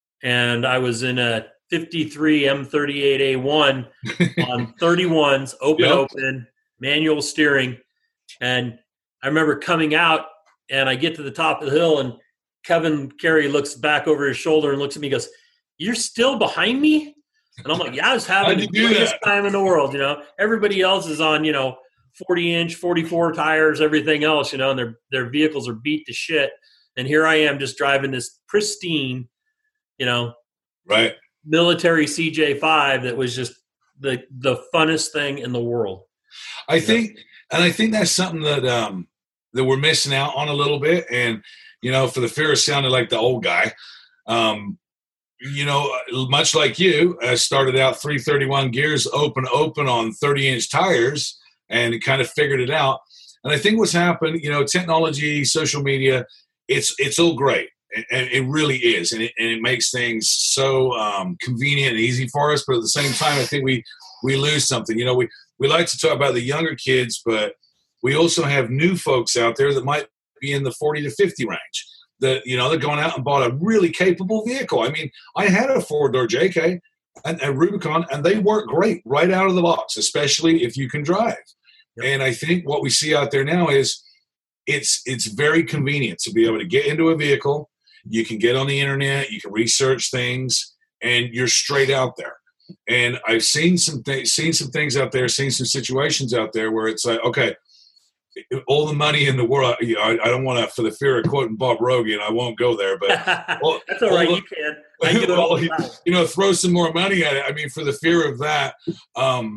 and I was in a fifty-three M thirty-eight A one on thirty-ones, open, yep. open, manual steering. And I remember coming out, and I get to the top of the hill, and Kevin Carey looks back over his shoulder and looks at me and goes, "You're still behind me?" And I'm like, yeah, I was having the greatest time in the world. You know, everybody else is on, you know, forty inch, forty-four tires, everything else, you know, and their, their vehicles are beat to shit. And here I am just driving this pristine, you know, right, military C J five that was just the, the funnest thing in the world. I think, know? and I think that's something that, um, that we're missing out on a little bit. And, you know, for the fear of sounding like the old guy, um, you know, much like you, I started out three thirty-one gears, open, open on thirty inch tires, and kind of figured it out. And I think what's happened, you know, technology, social media, it's it's all great. And it really is. And it, and it makes things so um, convenient and easy for us. But at the same time, I think we, we lose something. You know, we, we like to talk about the younger kids, but we also have new folks out there that might be in the forty to fifty range. That, you know, they're going out and bought a really capable vehicle. I mean, I had a four-door J K and a Rubicon, and they work great right out of the box, especially if you can drive. Yep. And I think what we see out there now is it's it's very convenient to be able to get into a vehicle. You can get on the internet, you can research things, and you're straight out there. And I've seen some th- seen some things out there, seen some situations out there where it's like, okay, all the money in the world. You know, I, I don't want to, for the fear of quoting Bob Rogan, I won't go there. But well, that's all right. The, you can. I do it all the time. You know, throw some more money at it. I mean, for the fear of that, um,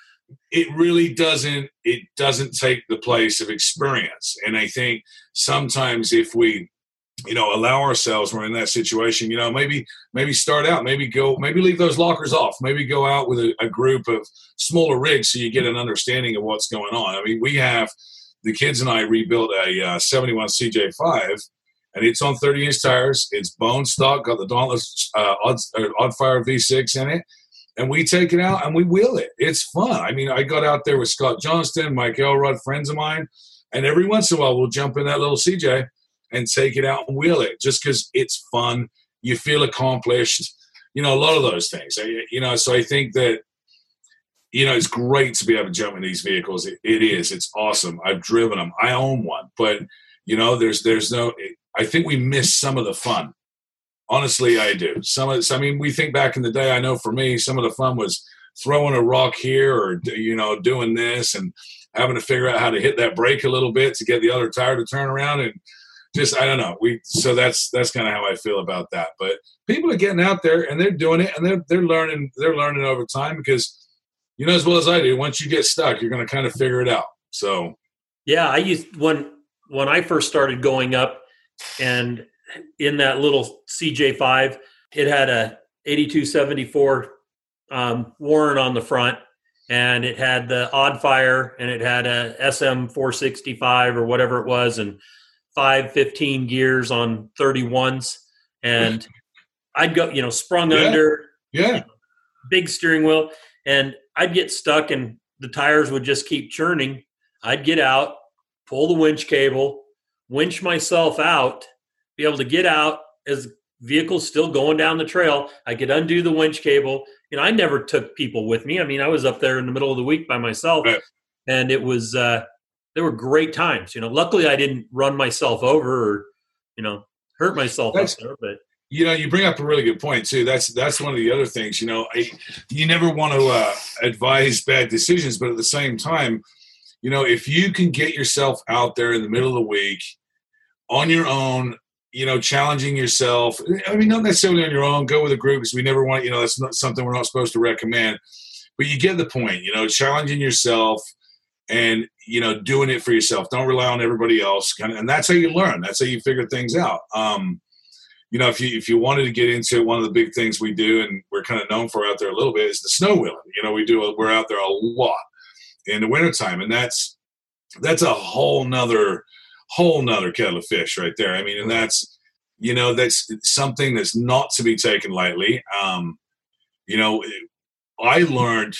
it really doesn't. It doesn't take the place of experience. And I think sometimes if we, you know, allow ourselves, we're in that situation. You know, maybe maybe start out, maybe go, maybe leave those lockers off. Maybe go out with a, a group of smaller rigs so you get an understanding of what's going on. I mean, we have. The kids and I rebuilt a uh, seventy-one C J five, and it's on thirty inch tires. It's bone stock, got the Dauntless uh, odd, uh, Oddfire V six in it, and we take it out and we wheel it. It's fun. I mean, I got out there with Scott Johnston, Mike Elrod, friends of mine, and every once in a while we'll jump in that little C J and take it out and wheel it just because it's fun. You feel accomplished. You know, a lot of those things. You know, so I think that, you know, it's great to be able to jump in these vehicles. It, it is. It's awesome. I've driven them. I own one. But You know, there's there's no. I think we miss some of the fun. Honestly, I do. Some of, I mean, we think back in the day. I know for me, some of the fun was throwing a rock here, or you know, doing this and having to figure out how to hit that brake a little bit to get the other tire to turn around, and just I don't know. We so that's that's kind of how I feel about that. But people are getting out there and they're doing it, and they're they're learning they're learning over time, because you know as well as I do, once you get stuck, you're going to kind of figure it out. So yeah, I used when when I first started going up, and in that little C J five, it had a eighty-two seventy-four um, Warren on the front, and it had the Odd Fire, and it had a S M four sixty-five or whatever it was, and five fifteen gears on thirty-ones, and I'd go, you know, sprung yeah. under, yeah, you know, big steering wheel, and I'd get stuck, and the tires would just keep churning. I'd get out, pull the winch cable, winch myself out, be able to get out as the vehicle's still going down the trail. I could undo the winch cable. You know, I never took people with me. I mean, I was up there in the middle of the week by myself, right. and it was, uh, they were great times. You know, luckily I didn't run myself over or, you know, hurt myself That's, up there. But you know, you bring up a really good point too. That's that's one of the other things. You know, I, you never want to uh, advise bad decisions, but at the same time, you know, if you can get yourself out there in the middle of the week on your own, you know, challenging yourself. I mean, not necessarily on your own. Go with a group, because we never want. You know, that's not something we're not supposed to recommend. But you get the point. You know, challenging yourself. And, you know, doing it for yourself. Don't rely on everybody else. And that's how you learn. That's how you figure things out. Um, you know, if you if you wanted to get into it, one of the big things we do, and we're kind of known for out there a little bit, is the snow wheeling. You know, we do, we're out there a lot in the wintertime. And that's, that's a whole nother, whole nother kettle of fish right there. I mean, and that's, you know, that's something that's not to be taken lightly. Um, you know, I learned,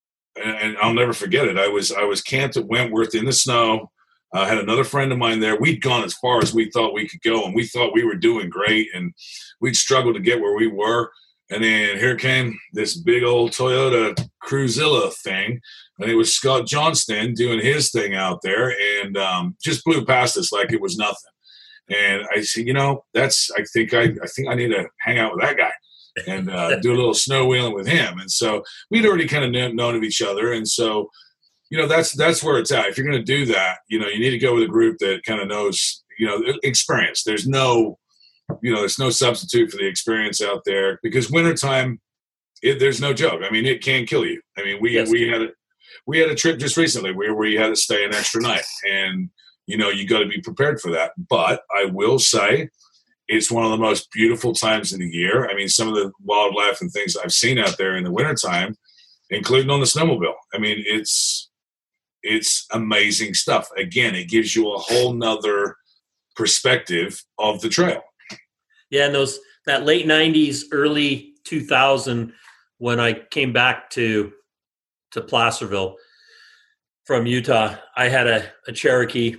and I'll never forget it. I was I was camped at Wentworth in the snow. I uh, had another friend of mine there. We'd gone as far as we thought we could go, and we thought we were doing great, and we'd struggled to get where we were. And then here came this big old Toyota Cruzilla thing, and it was Scott Johnston doing his thing out there, and um, just blew past us like it was nothing. And I said, you know, that's I think I I think I need to hang out with that guy. and uh, do a little snow wheeling with him. And so we'd already kind of known, known of each other. And so, you know, that's that's where it's at. If you're going to do that, you know, you need to go with a group that kind of knows, you know, experience. There's no, you know, there's no substitute for the experience out there, because wintertime, it, there's no joke. I mean, it can kill you. I mean, we yes. we had a, we had a trip just recently where, where you had to stay an extra night. And, you know, you got to be prepared for that. But I will say, it's one of the most beautiful times in the year. I mean, some of the wildlife and things I've seen out there in the wintertime, including on the snowmobile. I mean, it's it's amazing stuff. Again, it gives you a whole nother perspective of the trail. Yeah, and those that late nineties, early two thousand, when I came back to to Placerville from Utah, I had a, a Cherokee.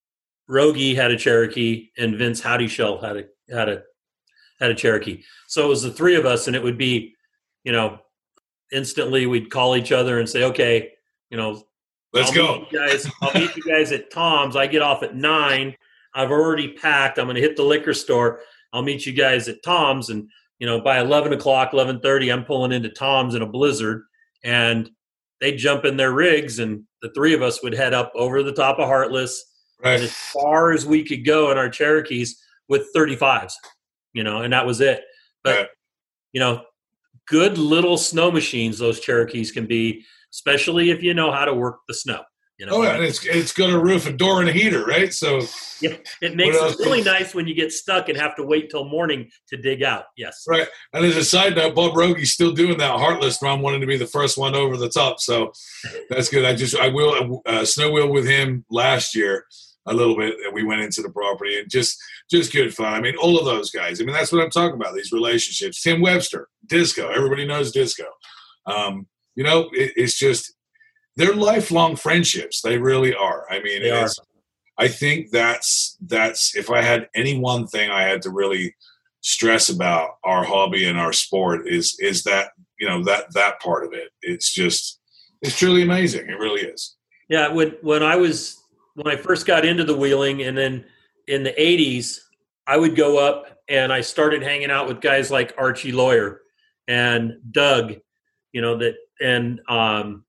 Rogie had a Cherokee, and Vince Howdyshell had a had a had a Cherokee. So it was the three of us, and it would be, you know, instantly we'd call each other and say, okay, you know, let's I'll go, meet you guys. I'll meet you guys at Tom's. I get off at nine. I've already packed. I'm going to hit the liquor store. I'll meet you guys at Tom's, and you know, by eleven o'clock, eleven thirty, I'm pulling into Tom's in a blizzard, and they'd jump in their rigs, and the three of us would head up over the top of Heartless. Right. As far as we could go in our Cherokees with thirty-fives, you know, and that was it. But, right. you know, good little snow machines those Cherokees can be, especially if you know how to work the snow. You know? Oh, yeah, and it's it's got a roof, a door, and a heater, right? So yeah, it makes it really nice when you get stuck and have to wait till morning to dig out. Yes. Right. And as a side note, Bob Rogie's still doing that Heartless run, wanting to be the first one over the top. So that's good. I just I will uh, snow wheel with him last year a little bit. We went into the property, and just just good fun. I mean, all of those guys. I mean, that's what I'm talking about. These relationships. Tim Webster, Disco. Everybody knows Disco. Um, you know, it, it's just. They're lifelong friendships. They really are. I mean, it's, I think that's that's if I had any one thing I had to really stress about our hobby and our sport is is that, you know, that that part of it. It's just it's truly amazing. It really is. Yeah, when when I was when I first got into the wheeling, and then in the eighties, I would go up and I started hanging out with guys like Archie Lawyer and Doug, you know, that, and um,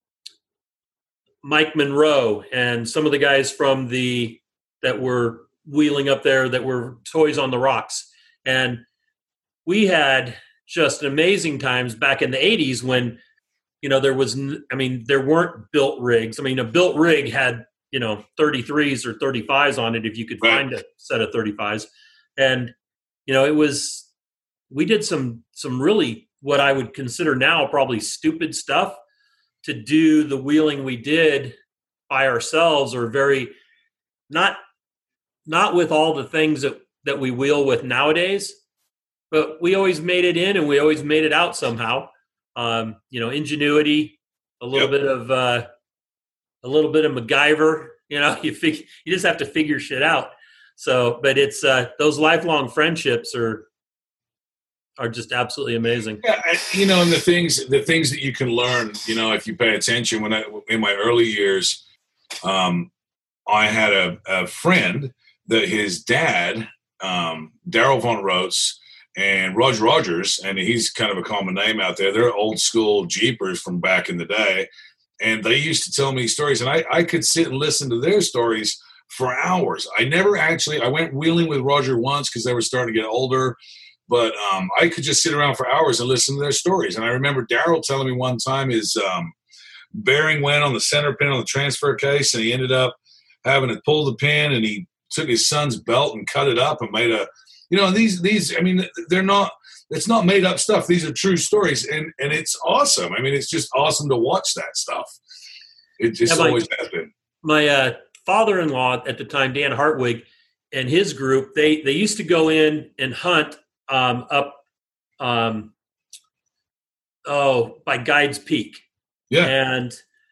Mike Monroe and some of the guys from the, that were wheeling up there that were Toys on the Rocks. And we had just amazing times back in the eighties when, you know, there was, I mean, there weren't built rigs. I mean, a built rig had, you know, thirty-threes or thirty-fives on it if you could Right. find a set of thirty-fives. And, you know, it was, we did some, some really what I would consider now probably stupid stuff to do the wheeling we did by ourselves, or very, not, not with all the things that, that we wheel with nowadays, but we always made it in and we always made it out somehow. Um, you know, ingenuity, a little Yep. bit of, uh, a little bit of MacGyver, you know, you fig- you just have to figure shit out. So, but it's, uh, those lifelong friendships are, are just absolutely amazing. Yeah, I- you know, and the things the things that you can learn, you know, if you pay attention. When I in my early years, um, I had a, a friend that his dad, um, Daryl Von Rotes, and Roger Rogers, and he's kind of a common name out there. They're old school Jeepers from back in the day, and they used to tell me stories, and I, I could sit and listen to their stories for hours. I never actually, I went wheeling with Roger once because they were starting to get older, but um, I could just sit around for hours and listen to their stories. And I remember Daryl telling me one time his um, bearing went on the center pin on the transfer case, and he ended up having to pull the pin, and he took his son's belt and cut it up and made a, you know, these, these, I mean, they're not, it's not made up stuff. These are true stories, and, and it's awesome. I mean, it's just awesome to watch that stuff. It just Yeah, my- always has been. My uh, father-in-law at the time, Dan Hartwig, and his group, they, they used to go in and hunt um, up, um, oh, by Guides Peak. Yeah. And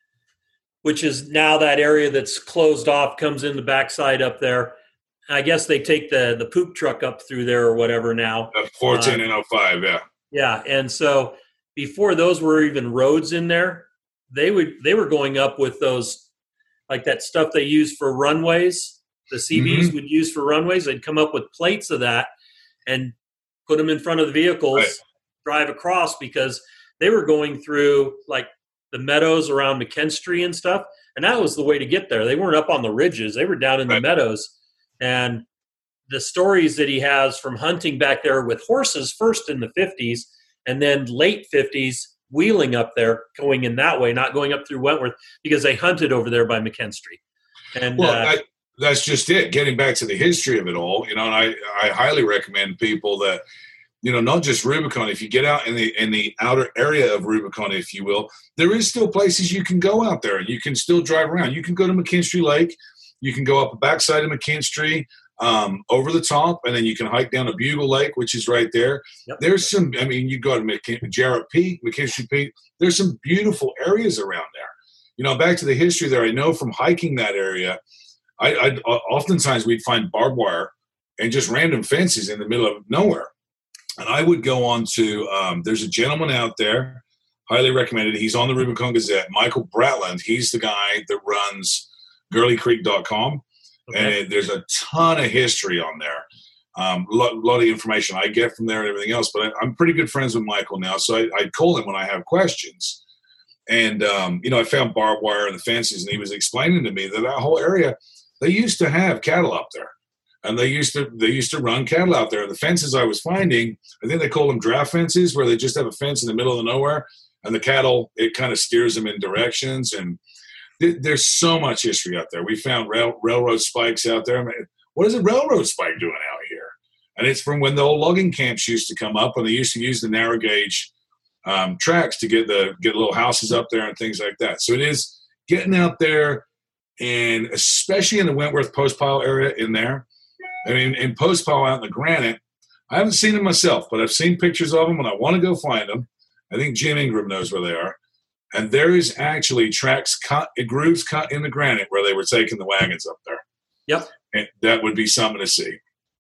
which is now that area that's closed off, comes in the backside up there. I guess they take the, the poop truck up through there or whatever now. Uh, four ten Uh, and oh five, yeah. Yeah. And so before those were even roads in there, they would, they were going up with those, like that stuff they use for runways, the C Bs Mm-hmm. would use for runways. They'd come up with plates of that and put them in front of the vehicles, Right. drive across, because they were going through like the meadows around McKinstry and stuff. And that was the way to get there. They weren't up on the ridges. They were down in Right. the meadows. And the stories that he has from hunting back there with horses first in the fifties and then late fifties wheeling up there, going in that way, not going up through Wentworth, because they hunted over there by McKinstry. And Well, uh, that, that's just it. Getting back to the history of it all, you know, and I, I highly recommend people that, you know, not just Rubicon. If you get out in the in the outer area of Rubicon, if you will, there is still places you can go out there and you can still drive around. You can go to McKinstry Lake. You can go up the backside of McKinstry, um, over the top, and then you can hike down to Bugle Lake, which is right there. Yep. There's some, I mean, you go to McKin- Jarrett Peak, McKinstry Peak. There's some beautiful areas around there. You know, back to the history there, I know from hiking that area, I, I oftentimes we'd find barbed wire and just random fences in the middle of nowhere. And I would go on to, um, there's a gentleman out there, highly recommended. He's on the Rubicon Gazette, Michael Bratland. He's the guy that runs Gurley Creek dot com. okay. And it, there's a ton of history on there. A um, lot, lot of information I get from there and everything else. But I, I'm pretty good friends with Michael now. So I, I call him when I have questions. And, um, you know, I found barbed wire and the fences, and he was explaining to me that that whole area, they used to have cattle up there. And they used to they used to run cattle out there. And the fences I was finding, I think they call them draft fences, where they just have a fence in the middle of nowhere, and the cattle, it kind of steers them in directions. And th- there's so much history out there. We found rail, railroad spikes out there. I mean, what is a railroad spike doing out here? And it's from when the old logging camps used to come up, and they used to use the narrow gauge um, tracks to get the get little houses up there and things like that. So it is getting out there, and especially in the Wentworth Post Pile area in there. I mean, in Post Pile out in the granite, I haven't seen them myself, but I've seen pictures of them, and I want to go find them. I think Jim Ingram knows where they are. And there is actually tracks cut, grooves cut in the granite where they were taking the wagons up there. Yep. And that would be something to see.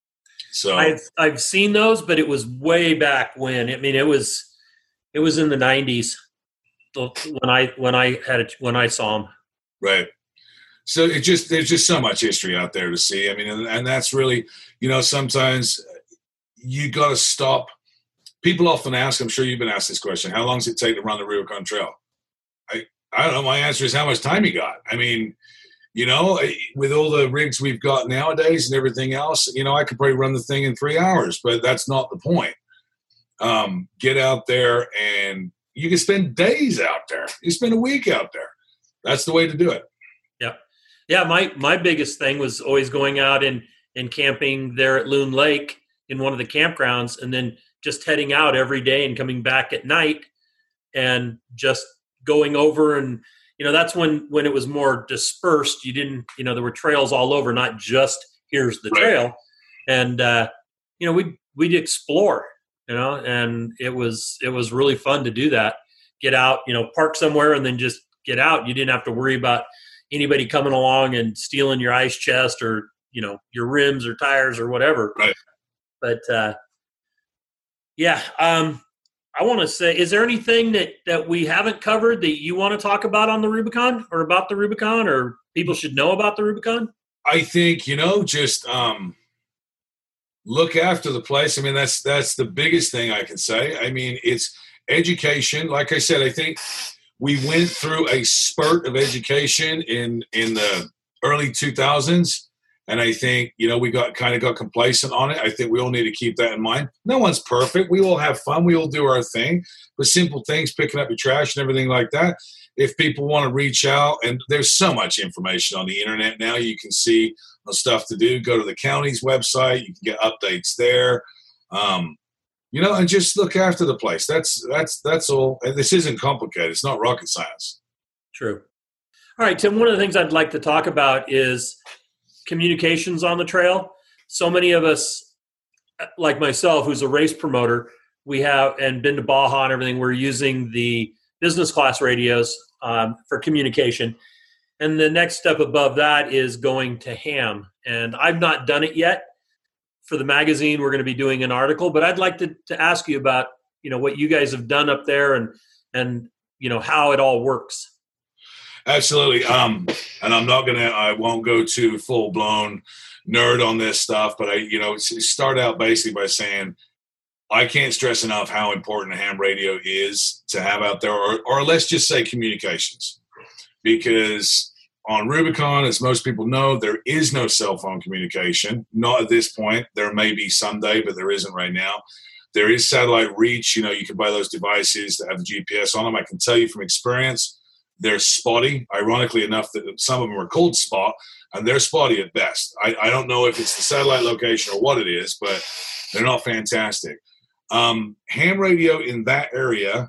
So I've I've seen those, but it was way back when. I mean, it was it was in the nineties when I when I had it, when I saw them. right. So it just there's just so much history out there to see. I mean, and, and that's really, you know, sometimes you got to stop. People often ask, I'm sure you've been asked this question, how long does it take to run the Rubicon Trail? I, I don't know. My answer is how much time you got. I mean, you know, with all the rigs we've got nowadays and everything else, you know, I could probably run the thing in three hours, but that's not the point. Um, get out there and you can spend days out there. You spend a week out there. That's the way to do it. Yeah. Yeah. My, my biggest thing was always going out and, and camping there at Loon Lake in one of the campgrounds, and then just heading out every day and coming back at night and just going over. And, you know, that's when, when it was more dispersed. You didn't, you know, there were trails all over, not just here's the trail. And, uh, you know, we'd, we'd explore, you know, and it was, it was really fun to do that. Get out, you know, park somewhere and then just get out. You didn't have to worry about anybody coming along and stealing your ice chest or, you know, your rims or tires or whatever. Right. But, uh, yeah, um, I want to say, is there anything that, that we haven't covered that you want to talk about on the Rubicon or about the Rubicon or people should know about the Rubicon? I think, you know, just um, look after the place. I mean, that's that's the biggest thing I can say. I mean, it's education. Like I said, I think we went through a spurt of education in, in the early two thousands. And I think, you know, we got kind of got complacent on it. I think we all need to keep that in mind. No one's perfect. We all have fun. We all do our thing. But simple things, picking up your trash and everything like that. If people want to reach out, and there's so much information on the internet now, you can see stuff to do. Go to the county's website. You can get updates there. Um, you know, and just look after the place. That's that's that's all. And this isn't complicated. It's not rocket science. True. All right, Tim, one of the things I'd like to talk about is communications on the trail. So many of us, like myself, who's a race promoter, we have, and been to Baja and everything, we're using the business class radios um, for communication. And the next step above that is going to ham. And I've not done it yet. For the magazine, we're going to be doing an article, but I'd like to, to ask you about, you know, what you guys have done up there and, and, you know, how it all works. Absolutely. Um, and I'm not going to, I won't go too full blown nerd on this stuff, but I, you know, start out basically by saying, I can't stress enough how important ham radio is to have out there, or, or let's just say communications, because on Rubicon, as most people know, there is no cell phone communication. Not at this point. There may be someday, but there isn't right now. There is satellite reach. You know, you can buy those devices that have the G P S on them. I can tell you from experience, they're spotty. Ironically enough, that some of them are cold spot, and they're spotty at best. I, I don't know if it's the satellite location or what it is, but they're not fantastic. Um, ham radio in that area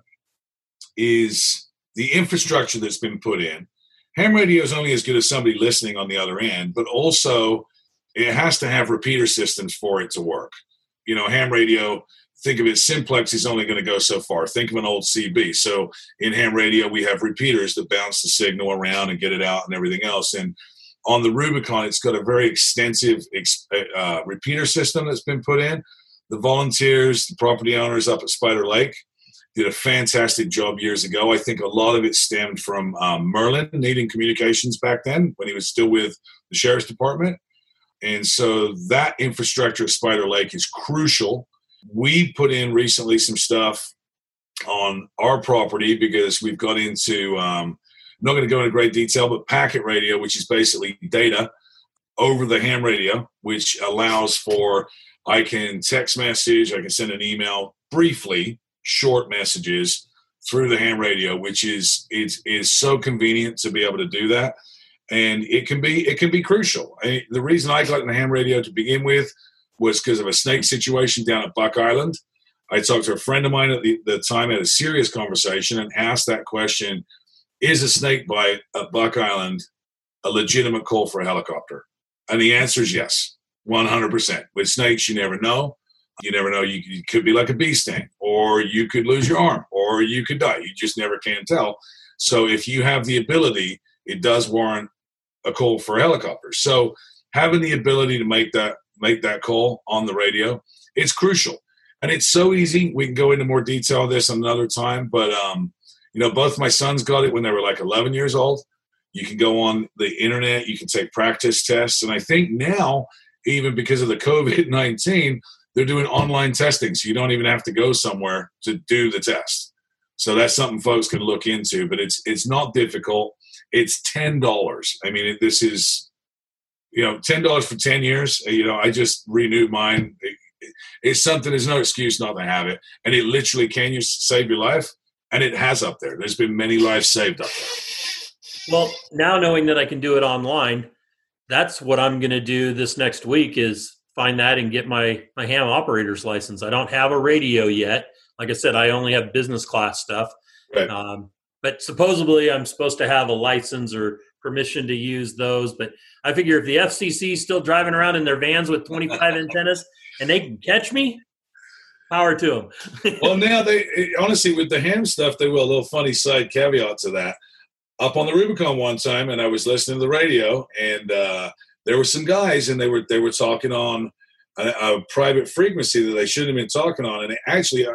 is the infrastructure that's been put in. Ham radio is only as good as somebody listening on the other end, but also it has to have repeater systems for it to work. You know, ham radio, think of it, simplex is only going to go so far. Think of an old C B. So in ham radio, we have repeaters that bounce the signal around and get it out and everything else. And on the Rubicon, it's got a very extensive uh, repeater system that's been put in. The volunteers, the property owners up at Spider Lake did a fantastic job years ago. I think a lot of it stemmed from um, Merlin needing communications back then when he was still with the Sheriff's Department. And so that infrastructure at Spider Lake is crucial. We put in recently some stuff on our property because we've got into, um, I'm not going to go into great detail, but packet radio, which is basically data over the ham radio, which allows for, I can text message, I can send an email briefly, short messages through the ham radio, which is is is so convenient to be able to do that, and it can be it can be crucial. I, the reason I got in the ham radio to begin with was because of a snake situation down at Buck Island. I talked to a friend of mine at the, the time, had a serious conversation, and asked that question: is a snake bite at Buck Island a legitimate call for a helicopter? And the answer is yes, one hundred percent. With snakes, you never know. You never know. You, you could be like a bee sting, or you could lose your arm, or you could die. You just never can tell. So if you have the ability, it does warrant a call for a helicopter. So having the ability to make that make that call on the radio, it's crucial. And it's so easy. We can go into more detail on this another time. But, um, you know, both my sons got it when they were like eleven years old. You can go on the internet. You can take practice tests. And I think now, even because of the COVID nineteen, they're doing online testing. So you don't even have to go somewhere to do the test. So that's something folks can look into. But it's it's not difficult. It's ten dollars. I mean, this is, you know, ten dollars for ten years. You know, I just renewed mine. It, it, it's something, there's no excuse not to have it. And it literally can you save your life. And it has up there. There's been many lives saved up there. Well, now knowing that I can do it online, that's what I'm going to do this next week is find that and get my, my ham operator's license. I don't have a radio yet. Like I said, I only have business class stuff. Right. Um, but supposedly I'm supposed to have a license or permission to use those. But I figure if the F C C is still driving around in their vans with twenty-five antennas and they can catch me, power to them. Well, now they honestly with the ham stuff, they will. A little funny side caveat to that. Up on the Rubicon one time, and I was listening to the radio, and uh, there were some guys, and they were they were talking on a, a private frequency that they shouldn't have been talking on, and it actually uh,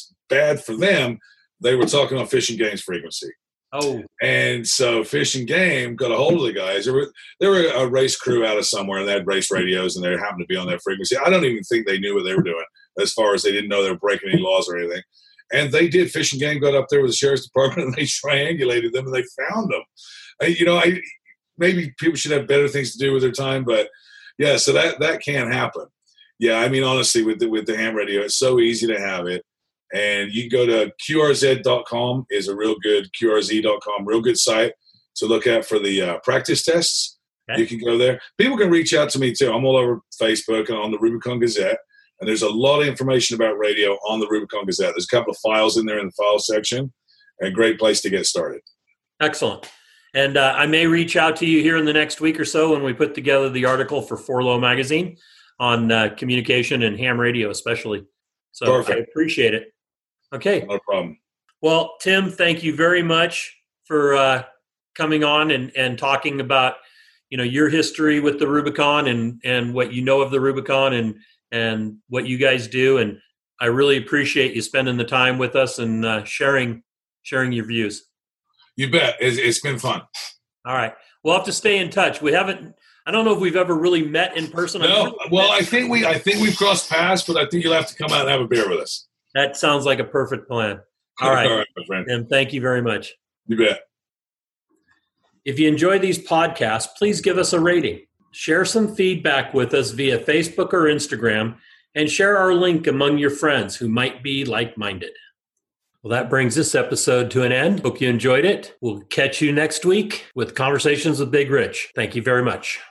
bad for them. They were talking on Fish and Game's frequency. Oh, and so Fish and Game got a hold of the guys. There were there were a race crew out of somewhere, and they had race radios, and they happened to be on that frequency. I don't even think they knew what they were doing, as far as they didn't know they were breaking any laws or anything. And they did. Fish and Game got up there with the sheriff's department, and they triangulated them, and they found them. I, you know, I, maybe people should have better things to do with their time, but yeah, so that that can happen. Yeah, I mean, honestly, with the, with the ham radio, it's so easy to have it. And you can go to Q R Z dot com is a real good, Q R Z dot com, real good site to look at for the uh, practice tests. Okay. You can go there. People can reach out to me, too. I'm all over Facebook and on the Rubicon Gazette. And there's a lot of information about radio on the Rubicon Gazette. There's a couple of files in there in the file section. A great place to get started. Excellent. And uh, I may reach out to you here in the next week or so when we put together the article for four low Magazine on uh, communication and ham radio especially. So Perfect. I appreciate it. Okay. No problem. Well, Tim, thank you very much for uh, coming on and, and talking about, you know, your history with the Rubicon and, and what you know of the Rubicon and and what you guys do. And I really appreciate you spending the time with us and uh, sharing sharing your views. You bet. It's, it's been fun. All right. We'll have to stay in touch. We haven't, I don't know if we've ever really met in person. No, well, I think we, I think we've crossed paths, but I think you'll have to come out and have a beer with us. That sounds like a perfect plan. All right. All right, my friend. And thank you very much. You bet. If you enjoy these podcasts, please give us a rating. Share some feedback with us via Facebook or Instagram, and share our link among your friends who might be like-minded. Well, that brings this episode to an end. Hope you enjoyed it. We'll catch you next week with Conversations with Big Rich. Thank you very much.